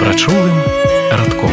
Прачулым радком.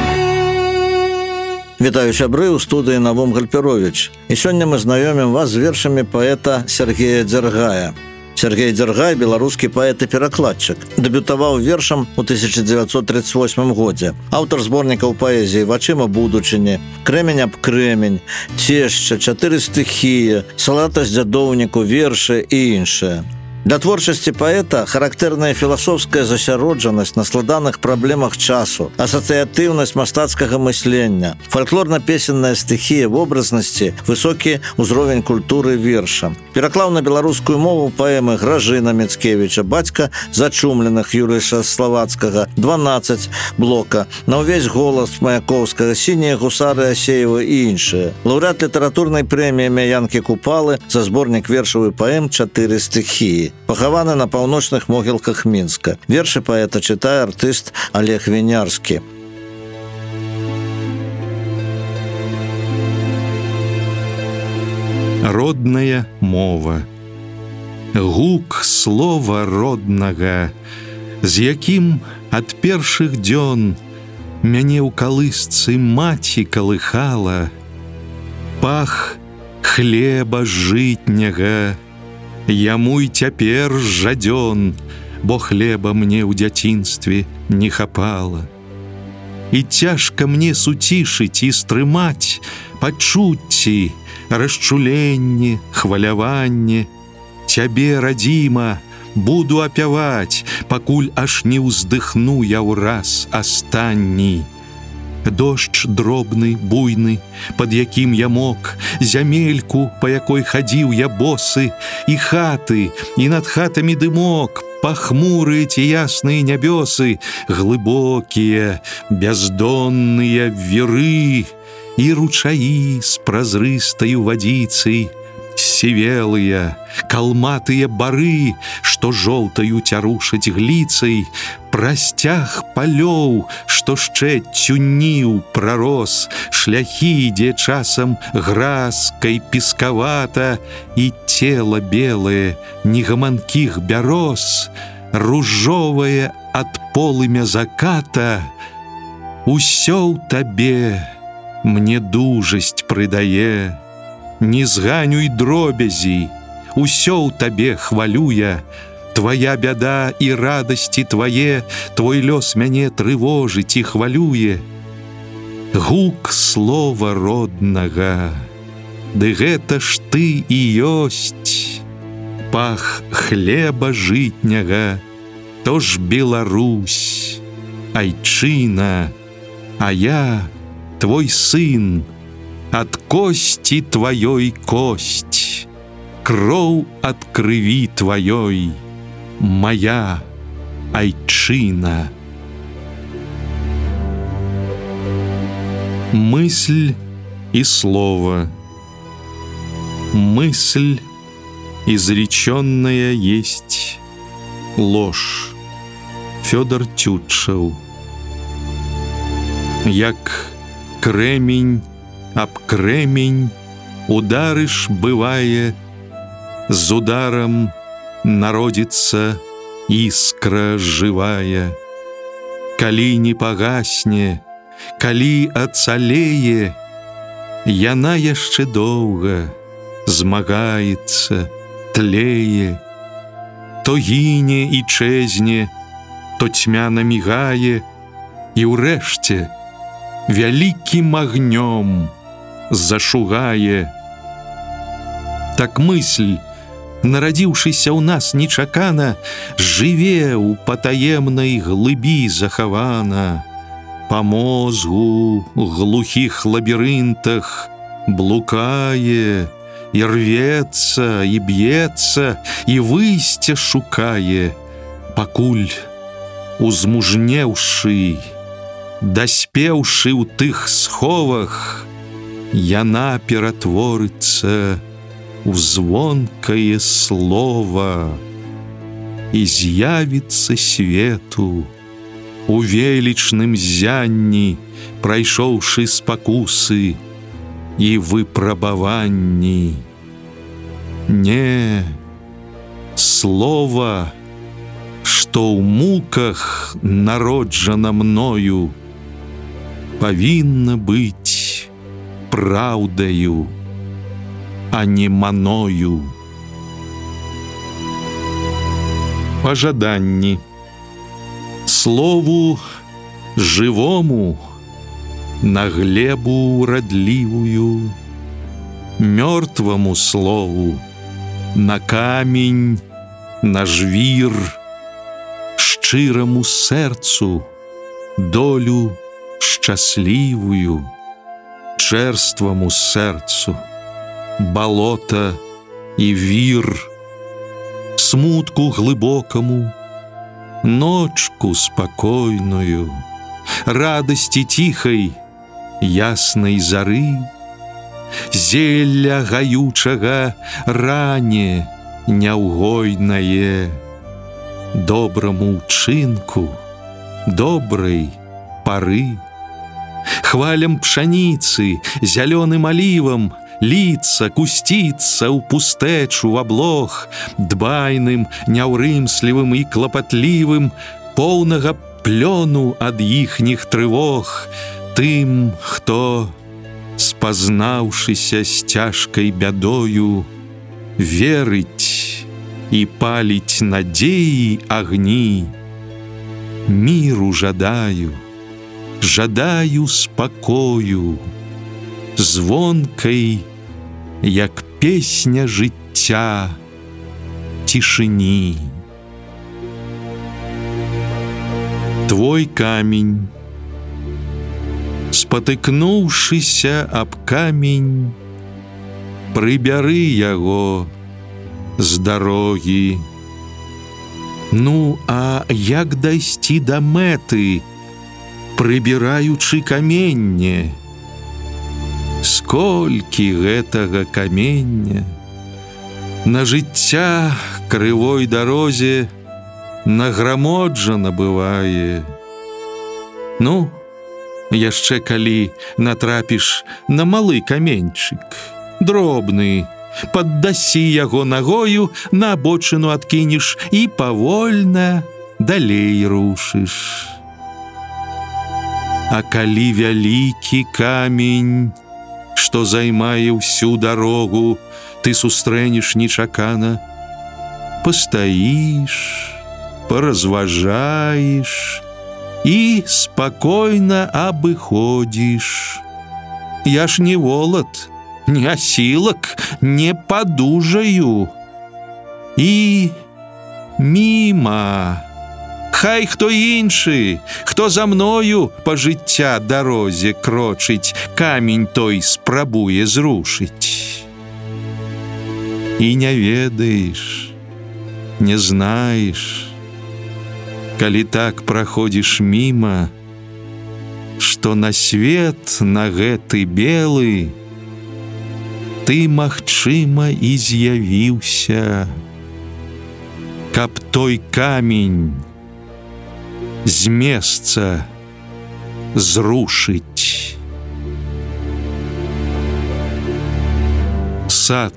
Вітаю сябры, ў студыі Навум Гальперович. І сёння мы знаёмім вас з вершамі паэта Сергея Дзяргая. Сергей Дзяргай – беларускі паэт і перакладчык. Дэбютаваў вершам у 1938 годзе. Аўтар зборнікаў паэзіі «Вачыма будучыні», «Крэмень аб крэмень», «Цешча», «Чатыры стыхіі», «Салата з дзядоўніку», вершы і іншае. Для творчасці паэта характэрная філасофская засяроджанасць на складаных праблемах часу, асацыятыўнасць мастацкага мыслення, фальклорна-песенная стыхія вобразнасці, высокі ўзровень культуры верша. Пераклаў на беларускую мову паэмы Гражына Міцкевіча, бацька зачумленых Юрыша Славацкага, 12 блока, на ўвесь голас Маяковскага, сінія гусары Асеева і іншыя. Лаўрэат літаратурнай прэміі Янкі Купалы за зборнік вершаў і паэм «Чатыры стыхіі». Пахаваны на паўночных могілках Мінска. Вершы паэта чытае артыст Олег Вінярскі. Родная мова. Гук слова роднага, з якім ад першых дзён мяне ў калысцы маці калыхала. Пах хлеба жытняга яму і цяпер жадзён, бо хлеба мне ў дзяцінстве не хапала. І цяжка мне суцішыць і стрымаць пачуцці, расчуленне, хваляванне. Цябе, радзіма, буду апяваць, пакуль аж не ўздыхну я ўраз астанні. Дождж дробны, буйны, пад якім я мок, зямельку, па якой хадзіў я босы, і хаты, і над хатамі дымок, пахмурыя ці ясныя нябёсы, глыбокія, бяздонныя віры, і ручаі з празрыстаю вадзіцай, сівелыя, калматыя бары, што жоўтаю цярушаць гліцай, прасцяг палёў, што шчэццю ніў прарос, шляхі, дзе часам гразкай пескавата, і цела белае негаманкіх бяроз, ружовае ад полымя заката. Усё ў табе мне дужасць прыдае, не зганюй дробязі, усё ў табе хвалюя. Твоя бяда і радасці твае, твой лёс мяне трывожыць і хвалюе. Гук слова роднага, ды гэта ж ты і ёсць. Пах хлеба жытняга, то ж Беларусь, айчына, а я твой сын, ад косці тваёй кость, кроў ад крыві тваёй, моя айчына. Мысль и слово. Мысль изреченная есть ложь. Фёдор Тютчев. Як кремень об кремень ударыш бывае, з ударом народится искра живая. Калі не пагасне, калі ацалее, яна яшчэ доўга змагаецца, тлее. То гіне і чэзне, то цьмяна мігае, і ўрэшце вялікім агнём зашугае. Так мысль, нарадзіўшыся ў нас нечакана, жыве ў патаемнай глыбі захавана. Па мозгу глухіх лабірынтах блукае, і рвецца, і б'ецца, і выйсця шукае, пакуль, узмужнеўшы, даспеўшы ў тых сховах, яна ператворыцца у звонкае слова і з'явіцца свету у велічным зянні, прайшоўшы спакусы і выпрабаванні. Не, слова, што ў муках народжана мною, павінна быць праўдаю, а не маною. Пажаданні. Слову жывому на глебу урадлівую, мёртваму слову на камень, на жвір, шчыраму сэрцу долю шчаслівую, чэрстваму сэрцу балота і вір, смутку глыбокаму ночку спакойную, радасці ціхай яснай зары, зелля гаючага ране няўгойнае, добраму ўчынку добрай пары, хвалям пшаніцы, зялёным алівам ліцца, кусціцца ў пустэчу, аблог, дбайным, няўрымслівым і клапатлівым, поўнага плёну ад іхніх трывог, тым, хто, спазнаўшыся з цяжкай бядою, верыць і паліць надзеі агні. Міру жадаю, жадаю спакою, звонкай, як песня жыцця, цішыні. Твой камень, спатыкнуўшыся аб камень, прыбяры яго з дарогі. Ну, а як дайсці да мэты, прыбіраючы каменне? Сколькі гэтага камення на жыцця крывой дарозе награмотжана бывае. Ну, яшчэ калі натрапіш на малы каменьчык, дробны, паддасі яго нагою, на абочыну адкінеш і павольна далей рушыш. А калі вялікі камень, што займае ўсю дарогу, ты сустрэнеш нечакана, пастаіш, паразважаеш і спакойна абыходзіш. Я ж не волат, не асілак, не падужаю. І міма. Хай хто іншы, хто за мною па жыцця дарозе крочыць, камень той спрабуе зрушыць. І не ведаеш, не знаеш, калі так праходзіш міма, што на свет на гэты белы ты, магчыма, і з'явіўся, каб той камень з месца зрушыць. Сад.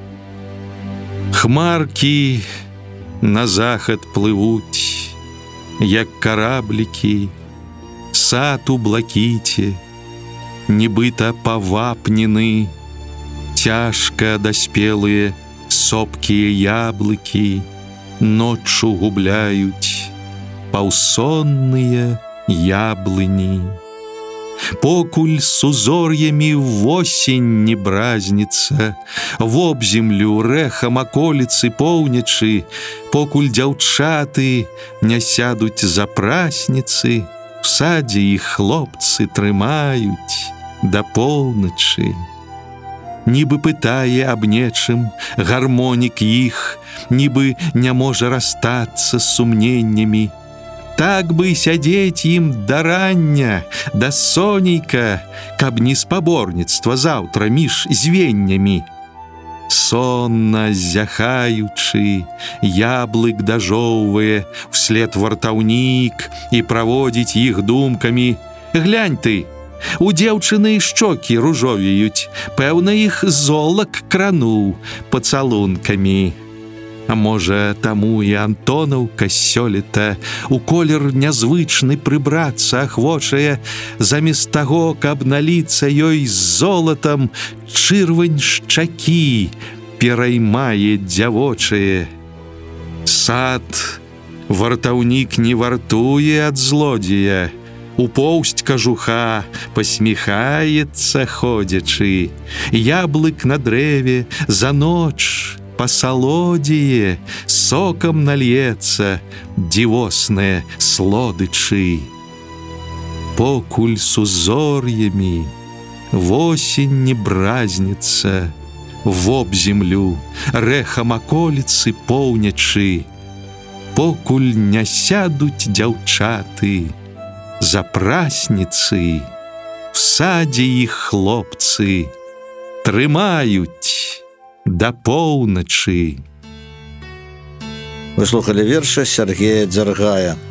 Хмаркі на захад плывуць, як караблікі, сад у блакіце, нібыта павапнены, цяжка даспелыя сопкія яблыкі ноччу губляюць паўсонныя яблыні. Покуль с узор'ямі восень не бразніцца, вобземлю рэхам аколіцы поўнячы, покуль дзяўчаты не сядуць за прасніцы, в садзе іх хлопцы трымаюць да поўначы. Нібы пытае аб нечым гармонік іх, нібы не можа расстацца з сумненнямі. Так бы сядзець ім да рання, да сонейка, каб не спаборніцтва заўтра між звеннямі. Сонна зяхаючы, яблык дажоўвае вслед вартаўнік і праводзіць іх думкамі. Глянь ты, у дзеўчыны шчокі ружовеюць, пэўна іх золак крануў пацалункамі. А можа, таму і Антонаўка сёлета у колер нязвычны прыбрацца ахвочае, замест таго, каб наліцца ёй з золатам, чырвань шчакі пераймае дзявочае. Сад вартаўнік не вартуе ад злодзея, у поўсць кажуха посміхаецца ходзячы, яблык на дрэве за ноч пасалодзее, сокам нальецца дзівоснае слодычы. Покуль сузор'ямі восень не бразніцца, вобземлю рэхам аколіцы поўнячы, покуль не сядуць дзяўчаты за прасніцы, в садзе іх хлопцы трымаюць да поўначы. Вы слухали вершы Сергея Дзяргая.